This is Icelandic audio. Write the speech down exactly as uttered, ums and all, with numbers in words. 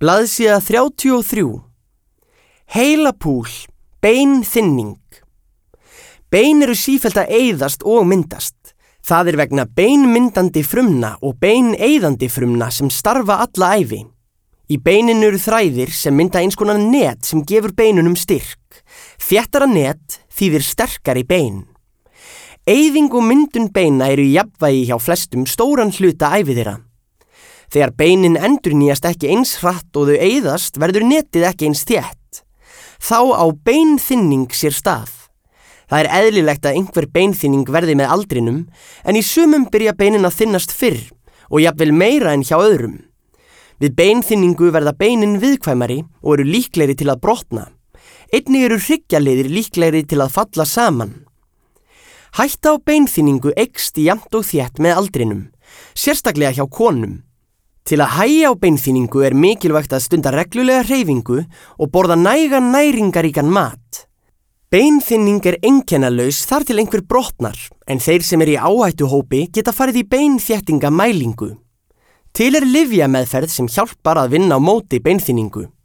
Blaðsíða þrjátíu og þrjú. Heilapúl, beinþynning. Bein eru sífellt að eyðast og myndast. Það er vegna beinmyndandi frumna og beineyðandi frumna sem starfa alla ævi. Í beininu eru þræðir sem mynda eins konar net sem gefur beinunum styrk. Þéttara net þýðir sterkari bein. Eyðing og myndun beina eru í jafnvægi hjá flestum stóran hluta ævi þeirra. Þegar beinin endurnýjast ekki eins hratt og þau eyðast verður netið ekki eins þétt. Þá á beinþynning sér stað. Það er eðlilegt að einhver beinþynning verði með aldrinum, en í sumum byrja beinin að þynnast fyrr og jafnvel meira en hjá öðrum. Við beinþynningu verða beinin viðkvæmari og eru líklegri til að brotna. Einnig eru hryggjarliðir líklegri til að falla saman. Hætta á beinþynningu eykst jafnt og þétt með aldrinum, sérstaklega hjá konum. Til að hægja á beinþynningu er mikilvægt að stunda reglulega hreyfingu og borða nægan næringaríkan mat. Beinþynning er einkennalaus þar til einhver brotnar, en þeir sem er í áhættuhópi geta farið í beinþéttingamælingu. Til er lyfjameðferð sem hjálpar að vinna á móti beinþynningu.